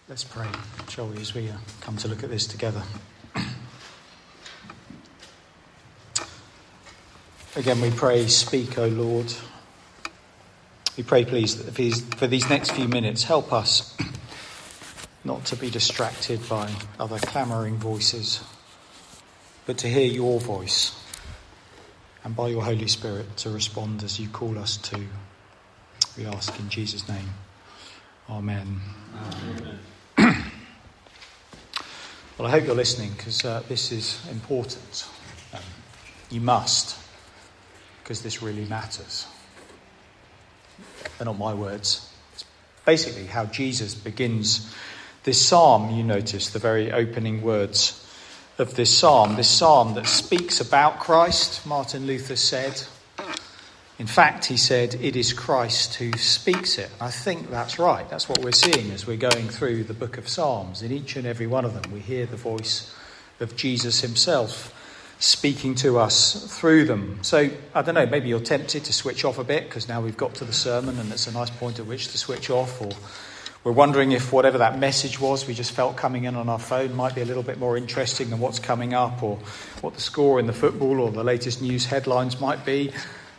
Let's pray, shall we, as we come to look at this together. Again, we pray, speak, O Lord. We pray, please, that for these next few minutes, help us not to be distracted by other clamouring voices, but to hear your voice and by your Holy Spirit to respond as you call us to. We ask in Jesus' name. Amen. Amen. Well, I hope you're listening, because this is important. You must, because this really matters. They're not my words. It's basically how Jesus begins this psalm. You notice the very opening words of this psalm that speaks about Christ. Martin Luther said, in fact, he said, it is Christ who speaks it. And I think that's right. That's what we're seeing as we're going through the book of Psalms. In each and every one of them, we hear the voice of Jesus himself speaking to us through them. So, I don't know, maybe you're tempted to switch off a bit because now we've got to the sermon and it's a nice point at which to switch off. Or we're wondering if whatever that message was we just felt coming in on our phone might be a little bit more interesting than what's coming up, or what the score in the football or the latest news headlines might be.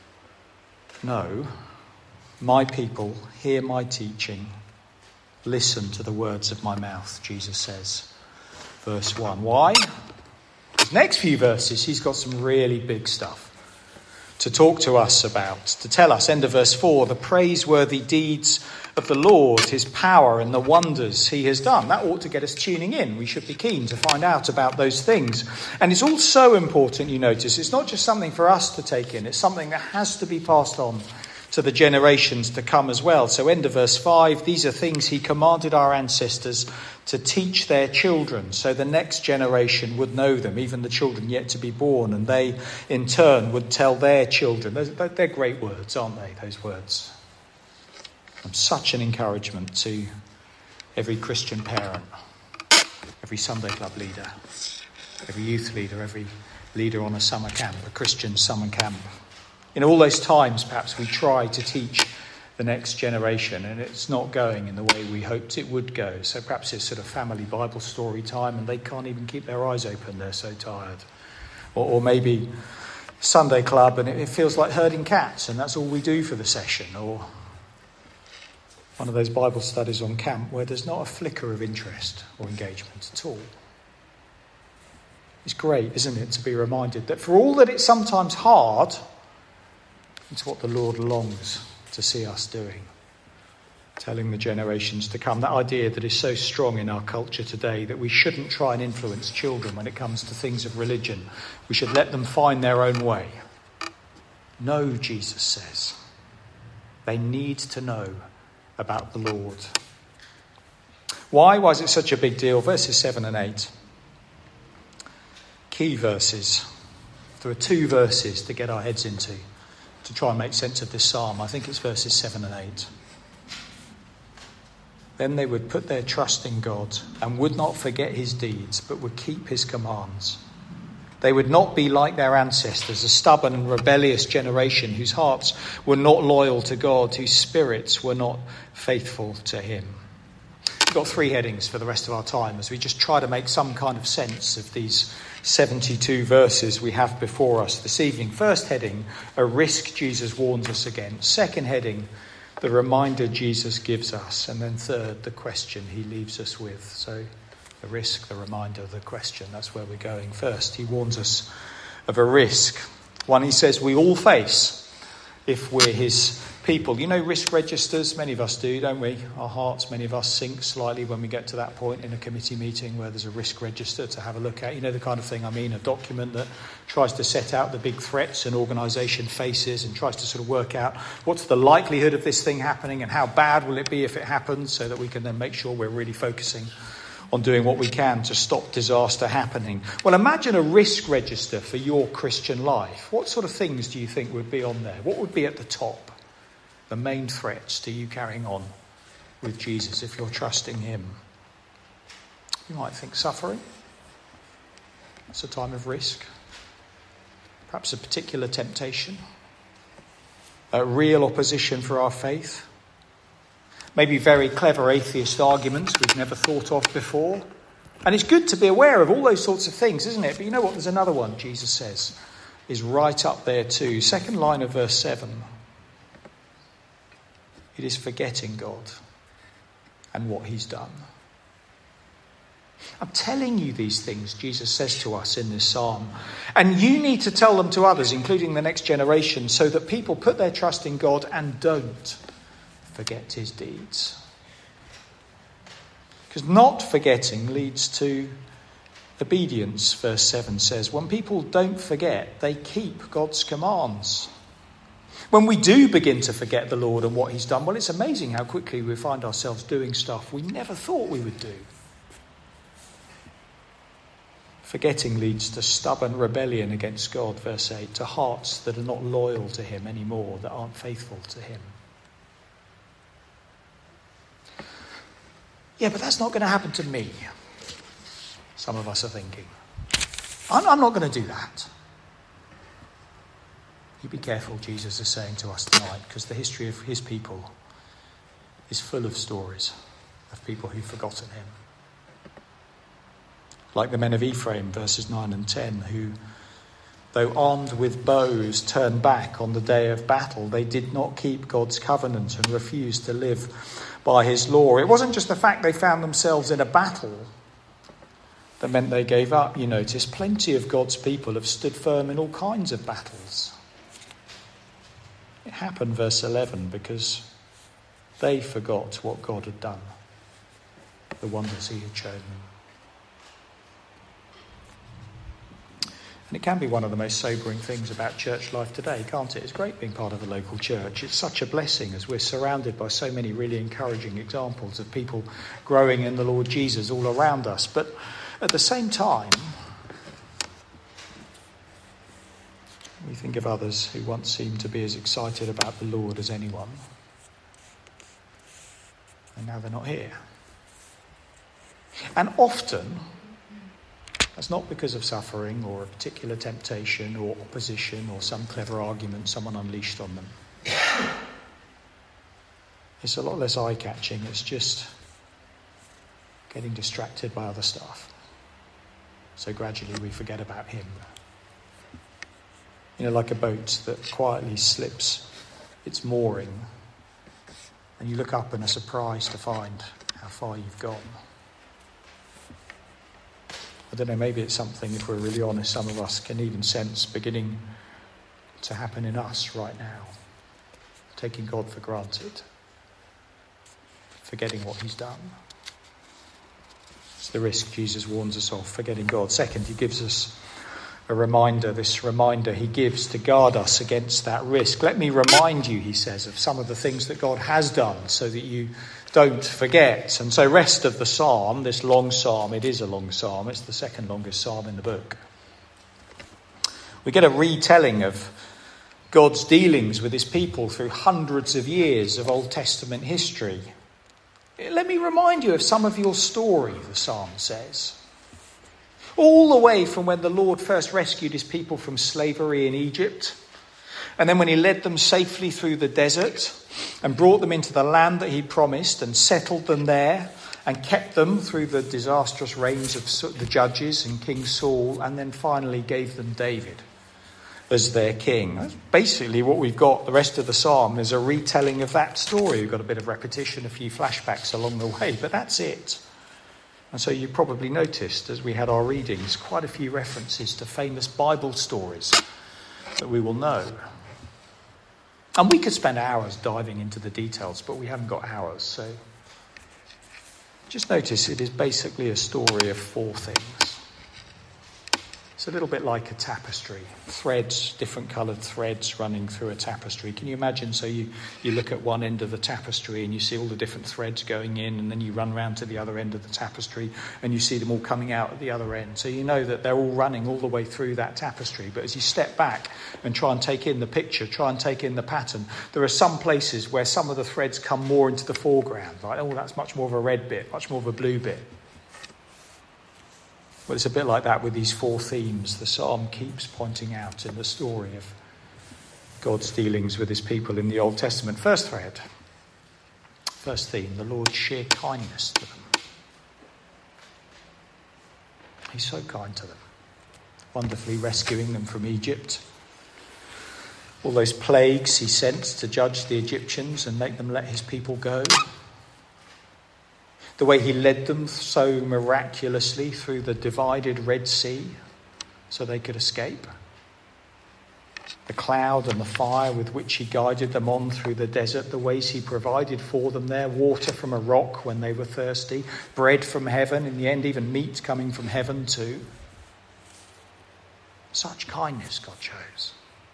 No, my people, hear my teaching, listen to the words of my mouth, Jesus says. Verse 1. Why? His next few verses, he's got some really big stuff to talk to us about, to tell us. End of verse 4, the praiseworthy deeds of the Lord, his power and the wonders he has done. That ought to get us tuning in. We should be keen to find out about those things. And it's all so important, you notice. It's not just something for us to take in. It's something that has to be passed on to the generations to come as well. So end of verse 5, these are things he commanded our ancestors to teach their children, so the next generation would know them, even the children yet to be born, and they in turn would tell their children. They're great words, aren't they, those words? And such an encouragement to every Christian parent, every Sunday club leader, every youth leader, every leader on a summer camp, a Christian summer camp. In all those times, perhaps we try to teach the next generation, and it's not going in the way we hoped it would go. So perhaps it's sort of family Bible story time, and they can't even keep their eyes open, they're so tired. Or maybe Sunday club, and it feels like herding cats, and that's all we do for the session. Or one of those Bible studies on camp where there's not a flicker of interest or engagement at all. It's great, isn't it, to be reminded that for all that it's sometimes hard, it's what the Lord longs to see us doing, telling the generations to come. That idea that is so strong in our culture today, that we shouldn't try and influence children when it comes to things of religion. We should let them find their own way. No, Jesus says. They need to know about the Lord. Why was it such a big deal? Verses 7 and 8. Key verses. There are two verses to get our heads into to try and make sense of this psalm. I think it's verses 7 and 8. Then they would put their trust in God and would not forget his deeds, but would keep his commands. They would not be like their ancestors, a stubborn and rebellious generation whose hearts were not loyal to God, whose spirits were not faithful to him. We've got three headings for the rest of our time as we just try to make some kind of sense of these 72 verses we have before us this evening. First heading, a risk Jesus warns us against. Second heading, the reminder Jesus gives us. And then third, the question he leaves us with. So the risk, the reminder, the question, that's where we're going. First, he warns us of a risk. One he says we all face if we're his people. You know risk registers? Many of us do, don't we? Our hearts, many of us sink slightly when we get to that point in a committee meeting where there's a risk register to have a look at. You know the kind of thing I mean, a document that tries to set out the big threats an organisation faces and tries to sort of work out what's the likelihood of this thing happening and how bad will it be if it happens, so that we can then make sure we're really focusing on doing what we can to stop disaster happening. Well, imagine a risk register for your Christian life. What sort of things do you think would be on there? What would be at the top? The main threats to you carrying on with Jesus if you're trusting him. You might think suffering. That's a time of risk. Perhaps a particular temptation. A real opposition for our faith. maybe very clever atheist arguments we've never thought of before. And it's good to be aware of all those sorts of things, isn't it? But you know what? There's another one, Jesus says, is right up there too. Second line of verse 7. It is forgetting God and what he's done. I'm telling you these things, Jesus says to us in this psalm. And you need to tell them to others, including the next generation, so that people put their trust in God and don't forget his deeds. Because not forgetting leads to obedience, verse 7 says. When people don't forget, they keep God's commands. When we do begin to forget the Lord and what he's done, well, it's amazing how quickly we find ourselves doing stuff we never thought we would do. Forgetting leads to stubborn rebellion against God, verse 8, to hearts that are not loyal to him anymore, that aren't faithful to him. Yeah, but that's not going to happen to me, some of us are thinking. I'm not going to do that. You be careful, Jesus is saying to us tonight, because the history of his people is full of stories of people who've forgotten him. Like the men of Ephraim, verses 9 and 10, who, though armed with bows, turned back on the day of battle. They did not keep God's covenant and refused to live by his law. It wasn't just the fact they found themselves in a battle that meant they gave up. You notice, plenty of God's people have stood firm in all kinds of battles. It happened, verse 11, because they forgot what God had done, the wonders he had shown them. And it can be one of the most sobering things about church life today, can't it? It's great being part of a local church. It's such a blessing as we're surrounded by so many really encouraging examples of people growing in the Lord Jesus all around us. But at the same time, we think of others who once seemed to be as excited about the Lord as anyone. And now they're not here. And often, that's not because of suffering or a particular temptation or opposition or some clever argument someone unleashed on them. It's a lot less eye-catching. It's just getting distracted by other stuff. So gradually we forget about him. You know, like a boat that quietly slips its mooring, and you look up and are surprised to find how far you've gone. I don't know, maybe it's something, if we're really honest, some of us can even sense beginning to happen in us right now. Taking God for granted. Forgetting what he's done. It's the risk Jesus warns us of, forgetting God. Second, he gives us a reminder, this reminder he gives to guard us against that risk. Let me remind you, he says, of some of the things that God has done so that you don't forget. And so rest of the psalm, this long psalm, it is a long psalm, it's the second longest psalm in the book. We get a retelling of God's dealings with his people through hundreds of years of Old Testament history. Let me remind you of some of your story, the psalm says. All the way from when the Lord first rescued his people from slavery in Egypt, and then when he led them safely through the desert and brought them into the land that he promised and settled them there and kept them through the disastrous reigns of the judges and King Saul, and then finally gave them David as their king. That's basically what we've got. The rest of the psalm is a retelling of that story. We've got a bit of repetition, a few flashbacks along the way, but that's it. And so you probably noticed as we had our readings quite a few references to famous Bible stories that we will know. And we could spend hours diving into the details, but we haven't got hours. So just notice it is basically a story of four things. It's a little bit like a tapestry. Threads, different coloured threads running through a tapestry. Can you imagine? So you look at one end of the tapestry and you see all the different threads going in, and then you run round to the other end of the tapestry and you see them all coming out at the other end. So you know that they're all running all the way through that tapestry. But as you step back and try and take in the picture, try and take in the pattern, there are some places where some of the threads come more into the foreground. Like, oh, that's much more of a red bit, much more of a blue bit. Well, it's a bit like that with these four themes the psalm keeps pointing out in the story of God's dealings with his people in the Old Testament. First thread First theme, the Lord's sheer kindness to them. He's so kind to them, wonderfully rescuing them from Egypt. All those plagues he sent to judge the Egyptians and make them let his people go. The way he led them so miraculously through the divided Red Sea so they could escape. The cloud and the fire with which he guided them on through the desert, the ways he provided for them there, water from a rock when they were thirsty, bread from heaven, in the end even meat coming from heaven too. Such kindness God shows.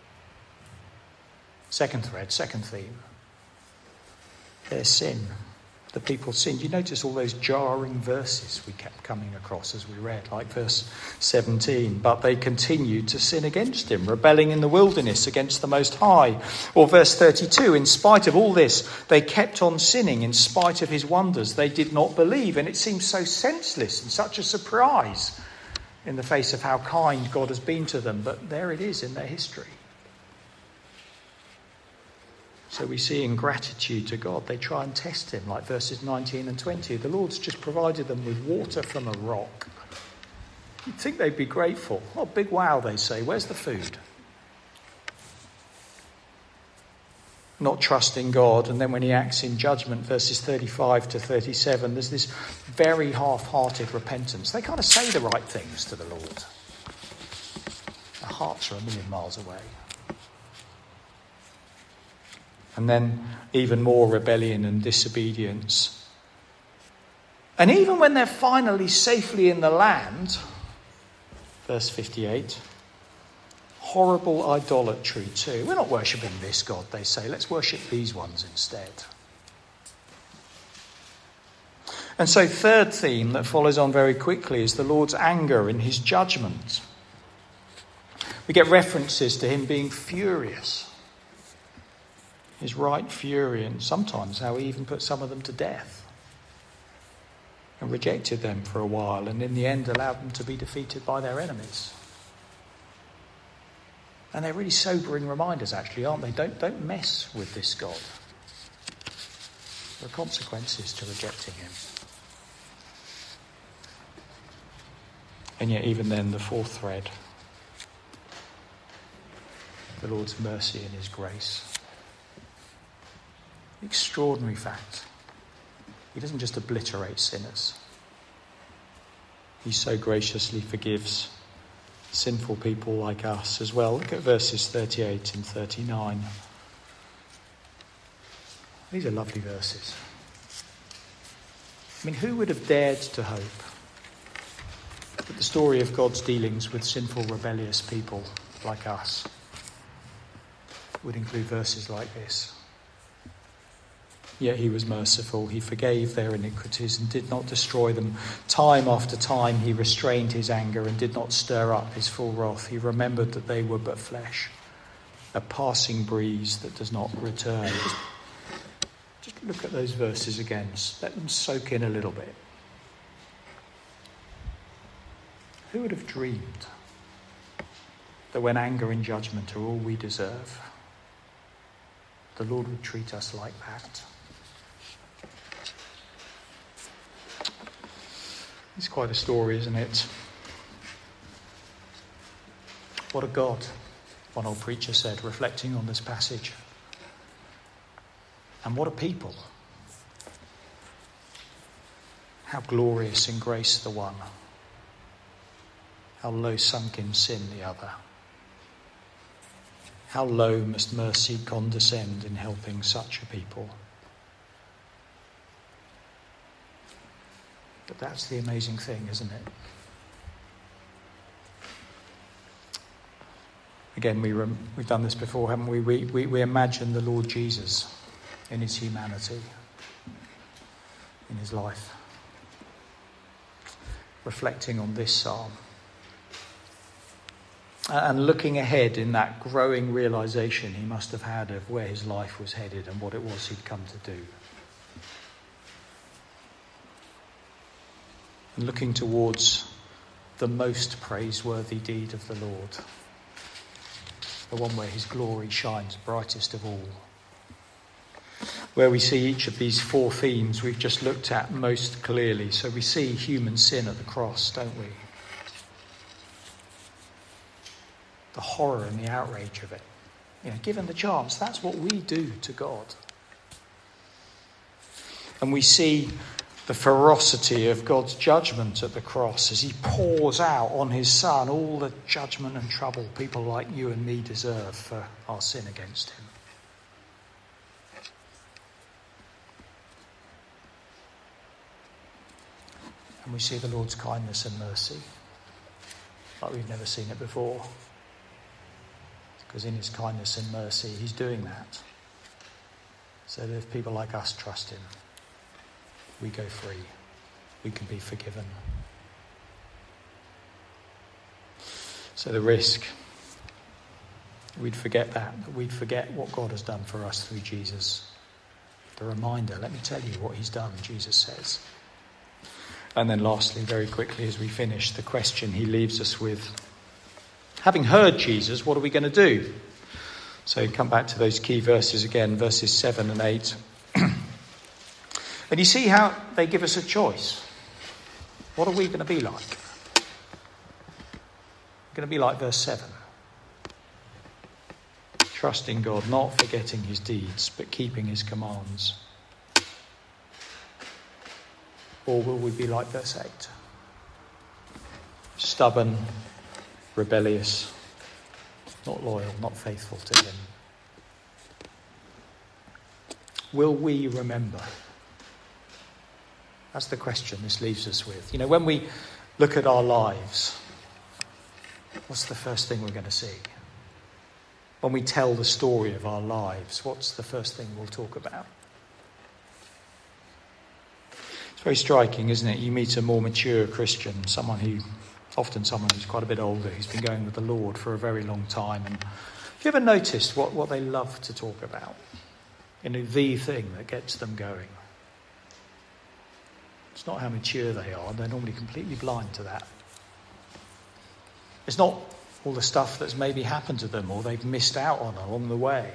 Second thread, second theme, their sin. The people sinned. You notice all those jarring verses we kept coming across as we read, like verse 17. But they continued to sin against him, rebelling in the wilderness against the Most High. Or verse 32, in spite of all this, they kept on sinning in spite of his wonders. They did not believe. And it seems so senseless and such a surprise in the face of how kind God has been to them. But there it is in their history. So we see in gratitude to God, they try and test him, like verses 19 and 20. The Lord's just provided them with water from a rock. You'd think they'd be grateful. Oh, big wow, they say. Where's the food? Not trusting God. And then when he acts in judgment, verses 35 to 37, there's this very half-hearted repentance. They kind of say the right things to the Lord. Their hearts are a million miles away. And then even more rebellion and disobedience. And even when they're finally safely in the land, verse 58, horrible idolatry too. We're not worshipping this God, they say. Let's worship these ones instead. And so third theme that follows on very quickly is the Lord's anger and his judgment. We get references to him being furious. His right fury, and sometimes how he even put some of them to death and rejected them for a while, and in the end allowed them to be defeated by their enemies. And they're really sobering reminders, actually, aren't they? Don't mess with this God. There are consequences to rejecting him. And yet even then, the fourth thread, the Lord's mercy and his grace. Extraordinary fact. He doesn't just obliterate sinners. He so graciously forgives sinful people like us as well. Look at verses 38 and 39. These are lovely verses. I mean, who would have dared to hope that the story of God's dealings with sinful, rebellious people like us would include verses like this? Yet he was merciful. He forgave their iniquities and did not destroy them. Time after time he restrained his anger and did not stir up his full wrath. He remembered that they were but flesh, a passing breeze that does not return. Just look at those verses again. Let them soak in a little bit. Who would have dreamed that when anger and judgment are all we deserve, the Lord would treat us like that? It's quite a story, isn't it? What a God, one old preacher said, reflecting on this passage. And what a people. How glorious in grace the one. How low sunk in sin the other. How low must mercy condescend in helping such a people. But that's the amazing thing, isn't it? Again, we've done this before, haven't we? We imagine the Lord Jesus in his humanity, in his life, reflecting on this psalm and looking ahead in that growing realization he must have had of where his life was headed and what it was he'd come to do. And looking towards the most praiseworthy deed of the Lord, the one where his glory shines brightest of all. where we see each of these four themes we've just looked at most clearly. So we see human sin at the cross, don't we? The horror and the outrage of it. Given the chance, that's what we do to God. And we see the ferocity of God's judgment at the cross as he pours out on his Son all the judgment and trouble people like you and me deserve for our sin against him. And we see the Lord's kindness and mercy like we've never seen it before. Because in his kindness and mercy, he's doing that. So that if people like us trust him, we go free. We can be forgiven. So the risk, we'd forget that we'd forget what God has done for us through Jesus. The reminder, let me tell you what he's done, Jesus says. And then lastly, very quickly as we finish, the question he leaves us with. Having heard Jesus, what are we going to do? So come back to those key verses again, verses 7 and 8. And you see how they give us a choice. What are we going to be like? We're going to be like verse 7. Trusting God, not forgetting his deeds, but keeping his commands. Or will we be like verse 8? Stubborn, rebellious, not loyal, not faithful to him. Will we remember? That's the question this leaves us with. When we look at our lives, what's the first thing we're going to see? When we tell the story of our lives, what's the first thing we'll talk about? It's very striking, isn't it? You meet a more mature Christian, often someone who's quite a bit older, who's been going with the Lord for a very long time. And have you ever noticed what they love to talk about? The thing that gets them going. It's not how mature they are. They're normally completely blind to that. It's not all the stuff that's maybe happened to them or they've missed out on along the way.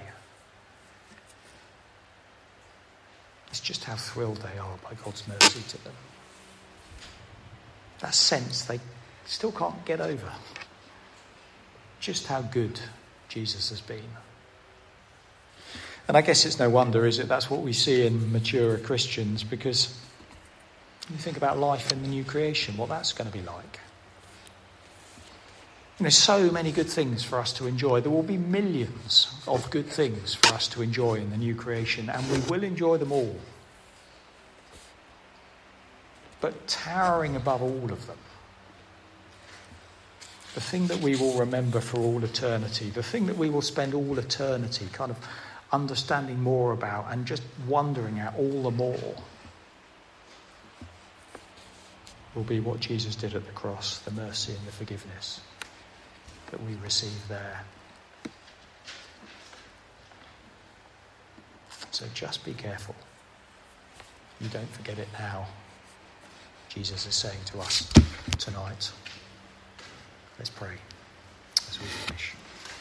It's just how thrilled they are by God's mercy to them. That sense they still can't get over. Just how good Jesus has been. And I guess it's no wonder, is it? That's what we see in mature Christians, because you think about life in the new creation, what that's going to be like. There's so many good things for us to enjoy. There will be millions of good things for us to enjoy in the new creation, and we will enjoy them all. But towering above all of them, the thing that we will remember for all eternity, the thing that we will spend all eternity kind of understanding more about and just wondering at all the more, will be what Jesus did at the cross, the mercy and the forgiveness that we receive there. So just be careful. You don't forget it now. Jesus is saying to us tonight. Let's pray as we finish.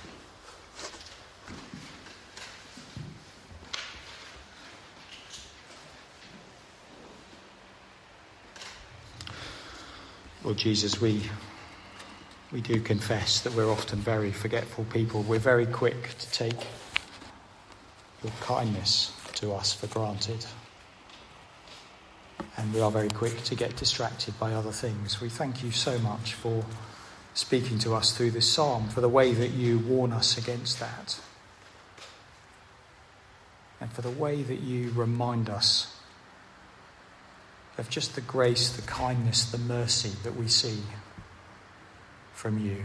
Lord Jesus, we do confess that we're often very forgetful people. We're very quick to take your kindness to us for granted. And we are very quick to get distracted by other things. We thank you so much for speaking to us through this psalm, for the way that you warn us against that. And for the way that you remind us of just the grace, the kindness, the mercy that we see from you.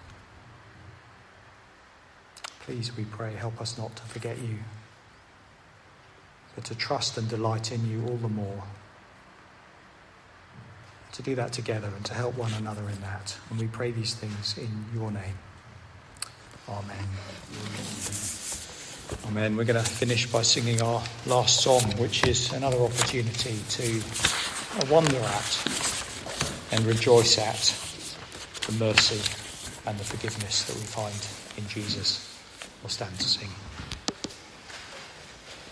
Please, we pray, help us not to forget you, but to trust and delight in you all the more. To do that together and to help one another in that. And we pray these things in your name. Amen. Amen. We're going to finish by singing our last song, which is another opportunity to wonder at and rejoice at the mercy and the forgiveness that we find in Jesus. We'll stand to sing.